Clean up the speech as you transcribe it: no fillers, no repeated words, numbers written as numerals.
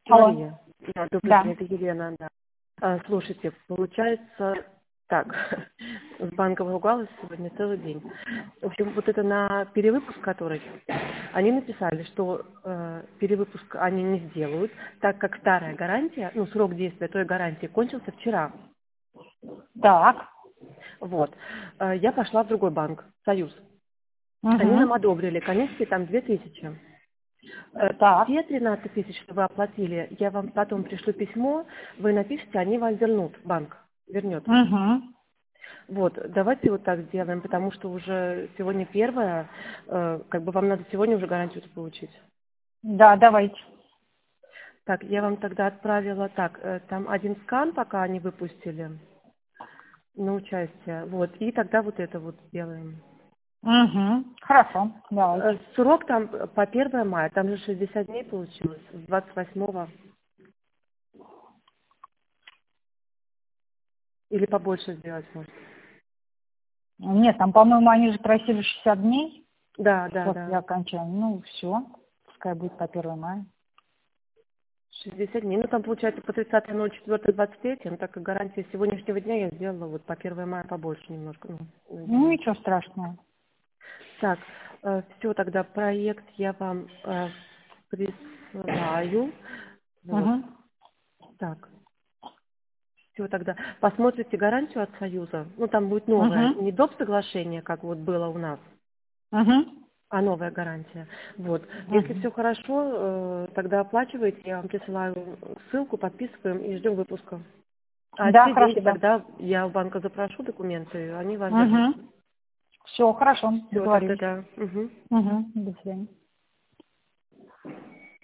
Алло. Мария. Да, добрый Да. день, это Елена, да. Слушайте, получается так, с банком ругалась сегодня целый день. В общем, вот это на перевыпуск который, они написали, что перевыпуск они не сделают, так как старая гарантия, ну, срок действия той гарантии кончился вчера. Так. Вот. Я пошла в другой банк, Союз. Они нам Угу. одобрили, комиссии там 2000. Так. Те 13 тысяч, что вы оплатили, я вам потом пришлю письмо, вы напишите, они вам вернут, банк вернет. Угу. Вот, давайте вот так сделаем, потому что уже сегодня первое, как бы вам надо сегодня уже гарантию получить. Да, давайте. Так, я вам тогда отправила, так, там один скан пока они выпустили на участие, вот, и тогда вот это вот сделаем. Угу. Хорошо, давайте. Срок там по 1 мая, там же 60 дней получилось, с 28 или побольше сделать может. Нет, там, по-моему, они же просили 60 дней Да, да, после да. окончания. Ну, все. Пускай будет по 1 мая. 60 дней. Ну, там получается по 30.04.23, ну, так как гарантия сегодняшнего дня я сделала вот по 1 мая побольше немножко. Ну, на Ну, день. ничего страшного. Так, все, тогда проект я вам присылаю. Вот, Угу. так. Все, тогда посмотрите гарантию от Союза. Ну, там будет новая, Угу. не доп. Соглашение, как вот было у нас, Угу. а новая гарантия. Вот. Если Угу. все хорошо, тогда оплачивайте, я вам присылаю ссылку, подписываем и ждем выпуска. А Да, те деньги хорошо. тогда я у банка запрошу документы, они вам вернут. Угу. Все, хорошо, Все, тогда договорились. да. Мгм. Угу. До свидания.